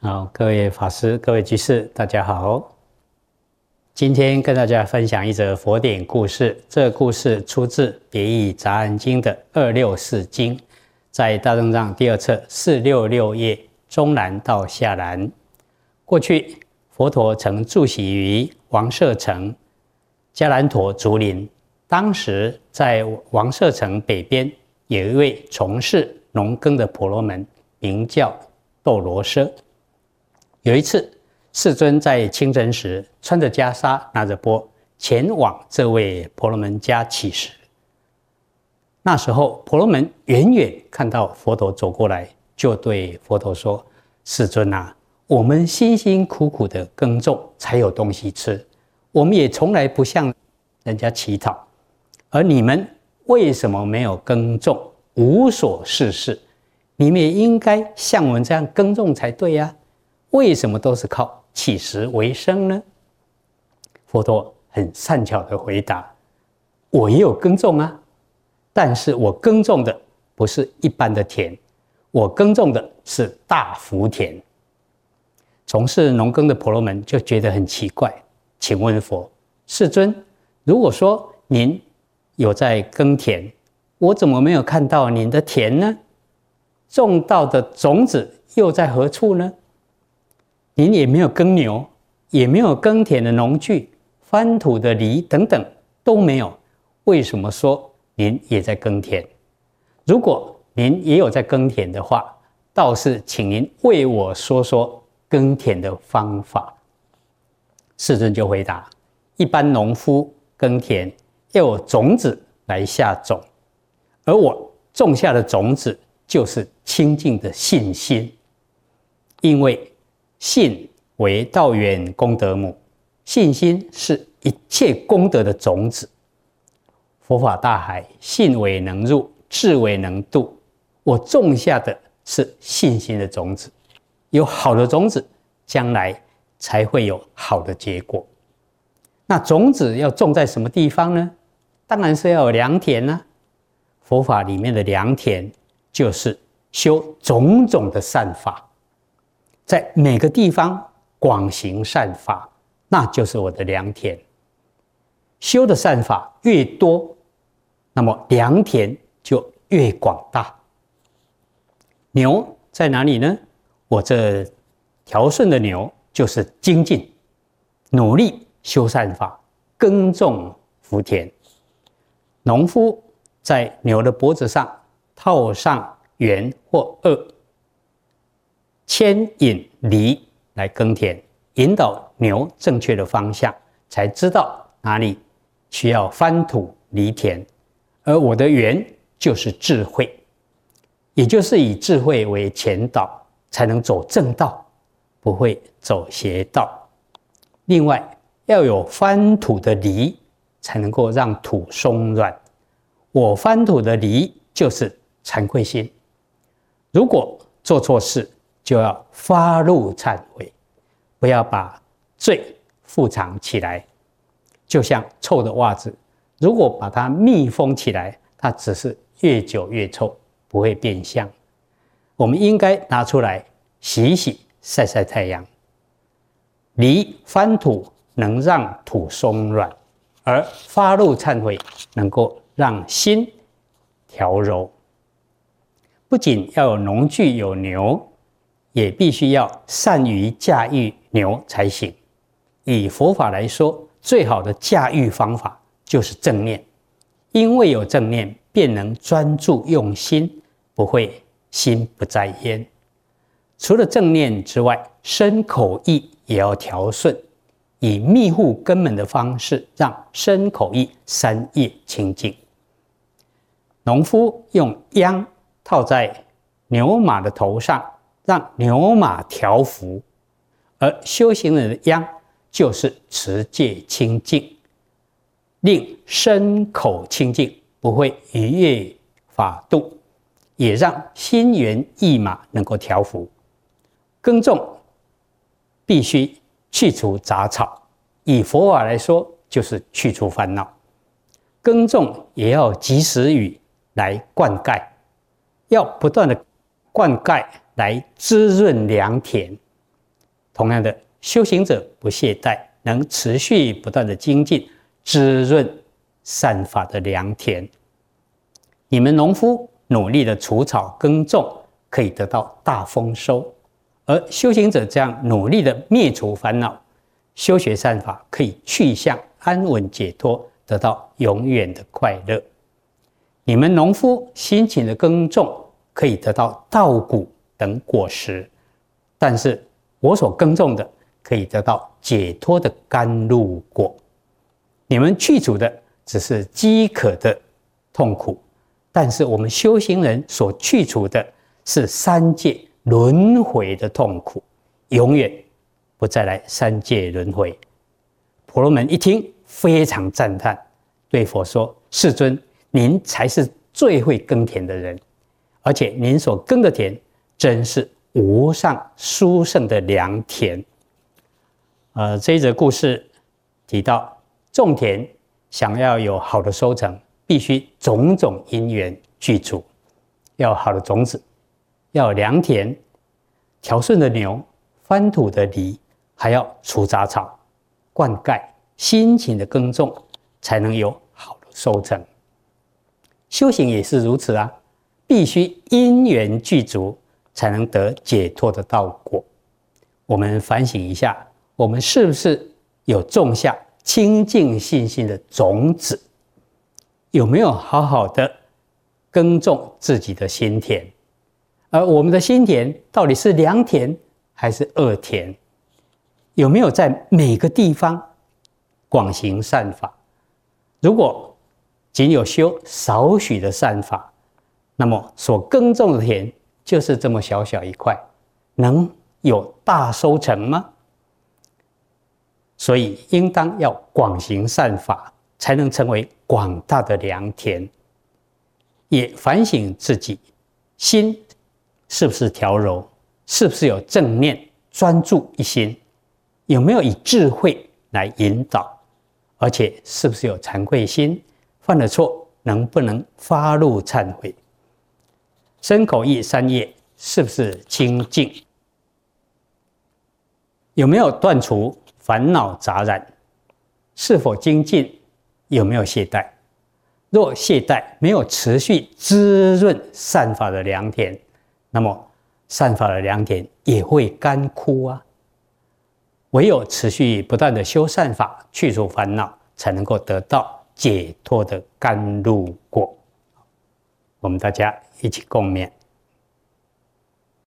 好，各位法师、各位居士，大家好。今天跟大家分享一则佛典故事。这个故事出自《别义杂案经》的264经，在大正藏第二册466页中南到下南。过去佛陀曾住席于王舍城迦兰陀竹林，当时在王舍城北边有一位从事农耕的婆罗门，名叫窦罗奢。有一次，世尊在清晨时，穿着袈裟，拿着钵，前往这位婆罗门家乞食。那时候，婆罗门远远看到佛陀走过来，就对佛陀说：“世尊啊，我们辛辛苦苦的耕种，才有东西吃。我们也从来不向人家乞讨，而你们为什么没有耕种，无所事事？你们也应该像我们这样耕种才对呀。为什么都是靠乞食为生呢？”佛陀很善巧的回答：“我也有耕种啊，但是我耕种的不是一般的田，我耕种的是大福田。”从事农耕的婆罗门就觉得很奇怪，请问佛：“世尊，如果说您有在耕田，我怎么没有看到您的田呢？种到的种子又在何处呢？您也没有耕牛，也没有耕田的农具，翻土的犁等等都没有，为什么说您也在耕田？如果您也有在耕田的话，倒是请您为我说说耕田的方法。”世尊就回答：“一般农夫耕田要有种子来下种，而我种下的种子就是清净的信心，因为信为道源功德母，信心是一切功德的种子。佛法大海，信为能入，智为能度。我种下的是信心的种子，有好的种子，将来才会有好的结果。那种子要种在什么地方呢？当然是要有良田啊。佛法里面的良田，就是修种种的善法。在每个地方广行善法，那就是我的良田。修的善法越多，那么良田就越广大。牛在哪里呢？我这调顺的牛就是精进、努力修善法，耕种福田。农夫在牛的脖子上套上圆或轭，牵引犁来耕田，引导牛正确的方向，才知道哪里需要翻土犁田。而我的缘就是智慧，也就是以智慧为前导，才能走正道，不会走邪道。另外，要有翻土的犁，才能够让土松软。我翻土的犁就是惭愧心，如果做错事，就要发怒忏悔，不要把罪覆藏起来。就像臭的袜子，如果把它密封起来，它只是越久越臭，不会变香。我们应该拿出来洗一洗，晒晒太阳。犁翻土能让土松软，而发怒忏悔能够让心调柔。不仅要有农具有牛，也必须要善于驾驭牛才行。以佛法来说，最好的驾驭方法就是正念，因为有正念，便能专注用心，不会心不在焉。除了正念之外，身口意也要调顺，以密护根本的方式，让身口意三业清净。农夫用秧套在牛马的头上，让牛马调伏，而修行人的秧就是持戒清净，令身口清净，不会逾越法度，也让心猿意马能够调伏。耕种必须去除杂草，以佛法来说，就是去除烦恼。耕种也要及时雨来灌溉，要不断的灌溉来滋润良田， 同样的，修行者不懈怠，能持续不断的精进，滋润善法的良田。你们农夫努力的除草耕种，可以得到大丰收；而修行者这样努力的灭除烦恼，修学善法，可以去向安稳解脱，得到永远的快乐。你们农夫辛勤的耕种，可以得到稻谷等果实，但是我所耕种的，可以得到解脱的甘露果。你们去除的只是饥渴的痛苦，但是我们修行人所去除的是三界轮回的痛苦，永远不再来三界轮回。婆罗门一听，非常赞叹，对佛说：“世尊，您才是最会耕田的人，而且您所耕的田，真是无上殊胜的良田。”这一则故事提到，种田想要有好的收成，必须种种因缘具足，要有好的种子，要有良田，调顺的牛，翻土的犁，还要除杂草、灌溉，辛勤的耕种，才能有好的收成。修行也是如此啊，必须因缘具足，才能得解脱的道果。我们反省一下，我们是不是有种下清净信心的种子？有没有好好的耕种自己的心田？而我们的心田到底是良田还是恶田？有没有在每个地方广行善法？如果仅有修少许的善法，那么所耕种的田就是这么小小一块，能有大收成吗？所以应当要广行善法，才能成为广大的良田。也反省自己心是不是调柔，是不是有正念专注一心，有没有以智慧来引导，而且是不是有惭愧心，犯了错能不能发怒忏悔，身口意三业是不是清净，有没有断除烦恼杂染，是否精进，有没有懈怠。若懈怠，没有持续滋润善法的良田，那么善法的良田也会干枯啊。唯有持续不断的修善法，去除烦恼，才能够得到解脱的甘露果。我们大家一起共勉。